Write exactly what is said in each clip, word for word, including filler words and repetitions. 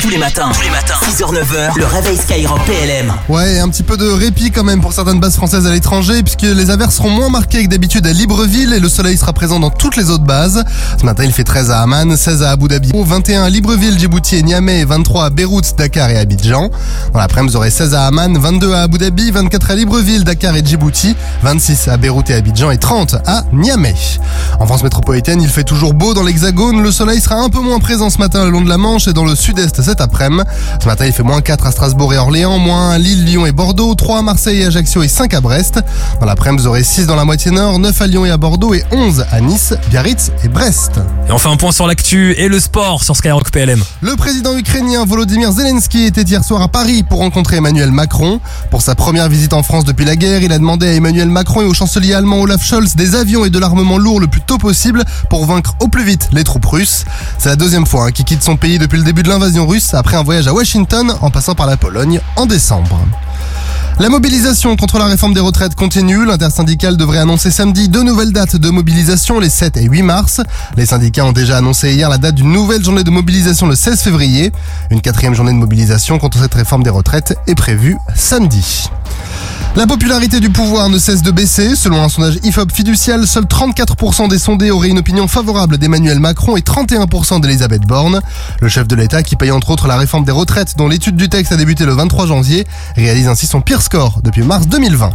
Tous les matins, tous les matins, six heures neuf heures, le réveil Skyrock P L M. Ouais, un petit peu de répit quand même pour certaines bases françaises à l'étranger, puisque les averses seront moins marquées que d'habitude à Libreville et le soleil sera présent dans toutes les autres bases. Ce matin, il fait treize à Amman, seize à Abu Dhabi, vingt et un à Libreville, Djibouti et Niamey, vingt-trois à Beyrouth, Dakar et Abidjan. Dans l'après-midi, vous aurez seize à Amman, vingt-deux à Abu Dhabi, vingt-quatre à Libreville, Dakar et Djibouti, vingt-six à Beyrouth et Abidjan et trente à Niamey. En France métropolitaine, il fait toujours beau dans l'Hexagone. Le soleil sera un peu moins présent ce matin le long de la Manche et dans le sud-est cet après-midi. Ce matin, il fait moins quatre à Strasbourg et Orléans, moins un à Lille, Lyon et Bordeaux, trois à Marseille et Ajaccio et cinq à Brest. Dans l'après-midi, vous aurez six dans la moitié nord, neuf à Lyon et à Bordeaux et onze à Nice, Biarritz et Brest. Et on fait un point sur l'actu et le sport sur Skyrock P L M. Le président ukrainien Volodymyr Zelensky était hier soir à Paris pour rencontrer Emmanuel Macron. Pour sa première visite en France depuis la guerre, il a demandé à Emmanuel Macron et au chancelier allemand Olaf Scholz des avions et de l'armement lourd le plus tôt possible pour vaincre au plus vite les troupes russes. C'est la deuxième fois hein, qu'il quitte son pays depuis le début de l'invasion russe après un voyage à Washington en passant par la Pologne en décembre. La mobilisation contre la réforme des retraites continue. L'intersyndicale devrait annoncer samedi deux nouvelles dates de mobilisation, les sept et huit mars. Les syndicats ont déjà annoncé hier la date d'une nouvelle journée de mobilisation le seize février. Une quatrième journée de mobilisation contre cette réforme des retraites est prévue samedi. La popularité du pouvoir ne cesse de baisser. Selon un sondage I F O P fiducial, seuls trente-quatre pour cent des sondés auraient une opinion favorable d'Emmanuel Macron et trente et un pour cent d'Elisabeth Borne. Le chef de l'État, qui paye entre autres la réforme des retraites dont l'étude du texte a débuté le vingt-trois janvier, réalise ainsi son pire score depuis mars deux mille vingt.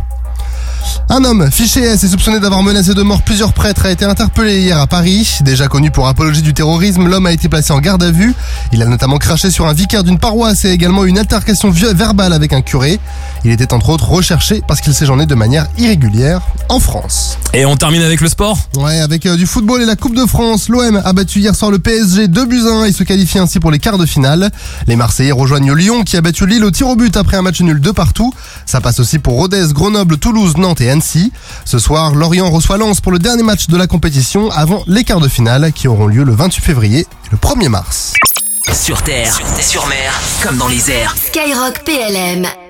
Un homme fiché S et soupçonné d'avoir menacé de mort plusieurs prêtres a été interpellé hier à Paris. Déjà connu pour apologie du terrorisme, l'homme a été placé en garde à vue. Il a notamment craché sur un vicaire d'une paroisse et également eu une altercation verbale avec un curé. Il était entre autres recherché parce qu'il séjournait de manière irrégulière en France. Et on termine avec le sport. Ouais, avec euh, du football et la Coupe de France. L'O M a battu hier soir le P S G deux buts à un et se qualifie ainsi pour les quarts de finale. Les Marseillais rejoignent Lyon qui a battu Lille au tir au but après un match nul de partout. Ça passe aussi pour Rodez, Grenoble, Toulouse, Nantes et Annecy. Ce soir, Lorient reçoit Lens pour le dernier match de la compétition avant les quarts de finale qui auront lieu le vingt-huit février et le premier mars. Sur terre, sur, terre, sur mer, comme dans les airs. Skyrock P L M.